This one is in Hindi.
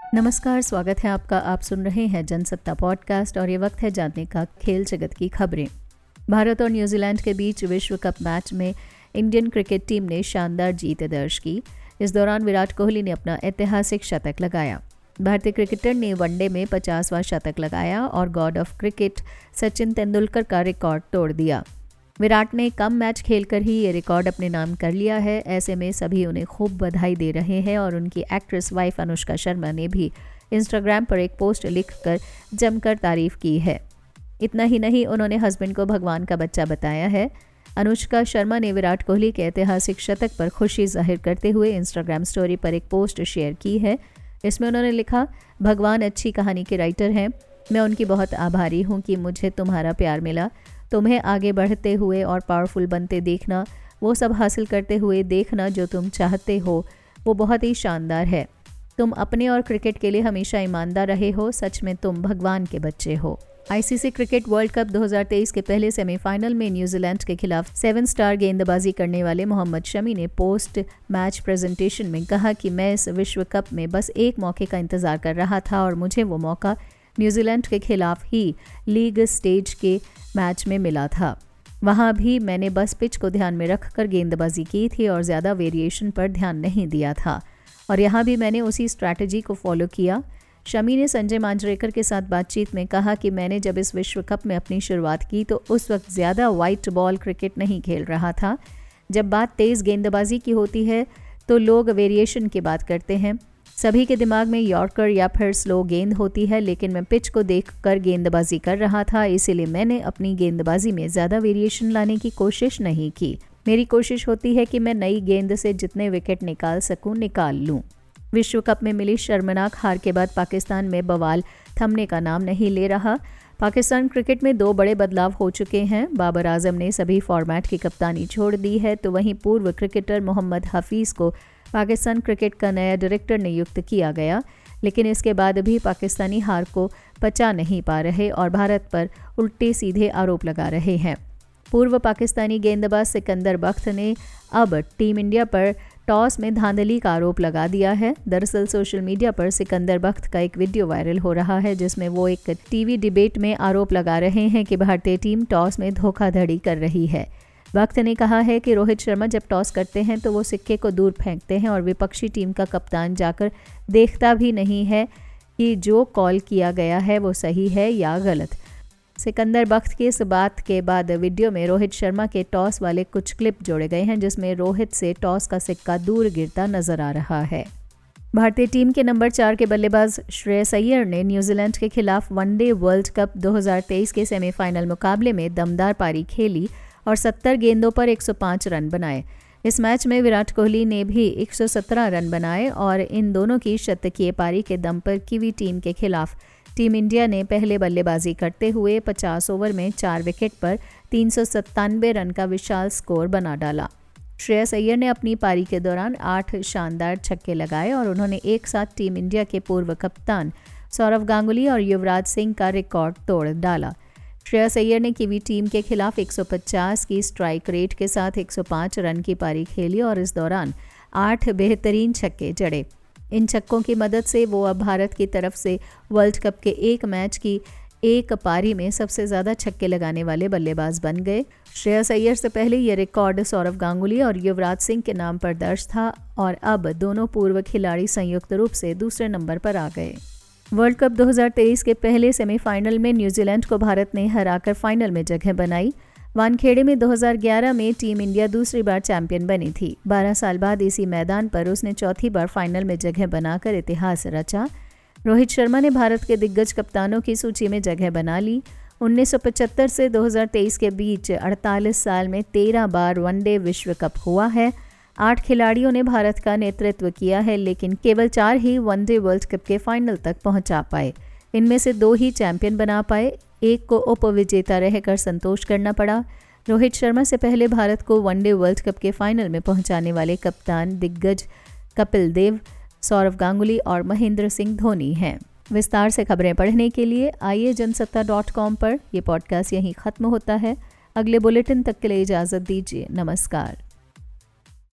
नमस्कार, स्वागत है आपका। आप सुन रहे हैं जनसत्ता पॉडकास्ट और ये वक्त है जानने का खेल जगत की खबरें। भारत और न्यूजीलैंड के बीच विश्व कप मैच में इंडियन क्रिकेट टीम ने शानदार जीत दर्ज की। इस दौरान विराट कोहली ने अपना ऐतिहासिक शतक लगाया। भारतीय क्रिकेटर ने वनडे में 50वां शतक लगाया और god of cricket Sachin Tendulkar का रिकॉर्ड तोड़ दिया। विराट ने कम मैच खेलकर ही ये रिकॉर्ड अपने नाम कर लिया है। ऐसे में सभी उन्हें खूब बधाई दे रहे हैं और उनकी एक्ट्रेस वाइफ अनुष्का शर्मा ने भी इंस्टाग्राम पर एक पोस्ट लिखकर जमकर तारीफ की है। इतना ही नहीं, उन्होंने हस्बैंड को भगवान का बच्चा बताया है। अनुष्का शर्मा ने विराट कोहली के ऐतिहासिक शतक पर खुशी जाहिर करते हुए इंस्टाग्राम स्टोरी पर एक पोस्ट शेयर की है। इसमें उन्होंने लिखा, भगवान अच्छी कहानी के राइटर हैं। मैं उनकी बहुत आभारी हूँ कि मुझे तुम्हारा प्यार मिला। तुम्हें आगे बढ़ते हुए और पावरफुल बनते देखना, वो सब हासिल करते हुए देखना जो तुम चाहते हो, वो बहुत ही शानदार है। तुम अपने और क्रिकेट के लिए हमेशा ईमानदार रहे हो। सच में तुम भगवान के बच्चे हो। आईसीसी क्रिकेट वर्ल्ड कप 2023 के पहले सेमीफाइनल में न्यूजीलैंड के खिलाफ 7 स्टार गेंदबाजी करने वाले मोहम्मद शमी ने पोस्ट मैच प्रेजेंटेशन में कहा कि मैं इस विश्व कप में बस एक मौके का इंतजार कर रहा था और मुझे वो मौका न्यूजीलैंड के खिलाफ ही लीग स्टेज के मैच में मिला था। वहां भी मैंने बस पिच को ध्यान में रखकर गेंदबाजी की थी और ज़्यादा वेरिएशन पर ध्यान नहीं दिया था और यहाँ भी मैंने उसी स्ट्रैटेजी को फॉलो किया। शमी ने संजय मांजरेकर के साथ बातचीत में कहा कि मैंने जब इस विश्व कप में अपनी शुरुआत की तो उस वक्त ज़्यादा वाइट बॉल क्रिकेट नहीं खेल रहा था। जब बात तेज़ गेंदबाजी की होती है तो लोग वेरिएशन की बात करते हैं। सभी के दिमाग में यॉर्कर या फिर स्लो गेंद होती है, लेकिन मैं पिच को देखकर गेंदबाजी कर रहा था, इसीलिए मैंने अपनी गेंदबाजी में ज़्यादा वेरिएशन लाने की कोशिश नहीं की। मेरी कोशिश होती है कि मैं नई गेंद से जितने विकेट निकाल सकूं निकाल लूं। विश्व कप में मिली शर्मनाक हार के बाद पाकिस्तान में बवाल थमने का नाम नहीं ले रहा। पाकिस्तान क्रिकेट में 2 बड़े बदलाव हो चुके हैं। बाबर आजम ने सभी फॉर्मेट की कप्तानी छोड़ दी है, तो वहीं पूर्व क्रिकेटर मोहम्मद हफीज़ को पाकिस्तान क्रिकेट का नया डायरेक्टर नियुक्त किया गया, लेकिन इसके बाद भी पाकिस्तानी हार को पचा नहीं पा रहे और भारत पर उल्टे सीधे आरोप लगा रहे हैं। पूर्व पाकिस्तानी गेंदबाज सिकंदर बख्त ने अब टीम इंडिया पर टॉस में धांधली का आरोप लगा दिया है। दरअसल सोशल मीडिया पर सिकंदर बख्त का एक वीडियो वायरल हो रहा है जिसमें वो एक टीवी डिबेट में आरोप लगा रहे हैं कि भारतीय टीम टॉस में धोखाधड़ी कर रही है। वक्त ने कहा है कि रोहित शर्मा जब टॉस करते हैं तो वो सिक्के को दूर फेंकते हैं और विपक्षी टीम का कप्तान जाकर देखता भी नहीं है कि जो कॉल किया गया है वो सही है या गलत। सिकंदर बख्त की इस बात के बाद वीडियो में रोहित शर्मा के टॉस वाले कुछ क्लिप जोड़े गए हैं जिसमें रोहित से टॉस का सिक्का दूर गिरता नजर आ रहा है। भारतीय टीम के नंबर 4 के बल्लेबाज श्रेयस अय्यर ने न्यूजीलैंड के खिलाफ वनडे वर्ल्ड कप 2023 के सेमीफाइनल मुकाबले में दमदार पारी खेली और 70 गेंदों पर 105 रन बनाए। इस मैच में विराट कोहली ने भी 117 रन बनाए और इन दोनों की शतकीय पारी के दम पर कीवी टीम के खिलाफ टीम इंडिया ने पहले बल्लेबाजी करते हुए 50 ओवर में 4 विकेट पर 397 रन का विशाल स्कोर बना डाला। श्रेयस अय्यर ने अपनी पारी के दौरान 8 शानदार छक्के लगाए और उन्होंने एक साथ टीम इंडिया के पूर्व कप्तान सौरव गांगुली और युवराज सिंह का रिकॉर्ड तोड़ डाला। श्रेयस अय्यर ने कीवी टीम के खिलाफ 150 की स्ट्राइक रेट के साथ 105 रन की पारी खेली और इस दौरान 8 बेहतरीन छक्के जड़े। इन छक्कों की मदद से वो अब भारत की तरफ से वर्ल्ड कप के एक मैच की एक पारी में सबसे ज़्यादा छक्के लगाने वाले बल्लेबाज बन गए। श्रेयस अय्यर से पहले ये रिकॉर्ड सौरव गांगुली और युवराज सिंह के नाम पर दर्ज था और अब दोनों पूर्व खिलाड़ी संयुक्त रूप से दूसरे नंबर पर आ गए। वर्ल्ड कप 2023 के पहले सेमीफाइनल में न्यूजीलैंड को भारत ने हराकर फाइनल में जगह बनाई। वानखेड़े में 2011 में टीम इंडिया दूसरी बार चैंपियन बनी थी। 12 साल बाद इसी मैदान पर उसने चौथी बार फाइनल में जगह बनाकर इतिहास रचा। रोहित शर्मा ने भारत के दिग्गज कप्तानों की सूची में जगह बना ली। 1975 से 2023 के बीच 48 साल में 13 बार वनडे विश्व कप हुआ है। 8 खिलाड़ियों ने भारत का नेतृत्व किया है, लेकिन केवल 4 ही वनडे वर्ल्ड कप के फाइनल तक पहुंचा पाए। इनमें से 2 ही चैंपियन बना पाए, एक को उपविजेता रहकर संतोष करना पड़ा। रोहित शर्मा से पहले भारत को वनडे वर्ल्ड कप के फाइनल में पहुंचाने वाले कप्तान दिग्गज कपिल देव, सौरव गांगुली और महेंद्र सिंह धोनी हैं। विस्तार से खबरें पढ़ने के लिए आइए जनसत्ता.com पर। यह पॉडकास्ट यहीं खत्म होता है। अगले बुलेटिन तक के लिए इजाज़त दीजिए। नमस्कार।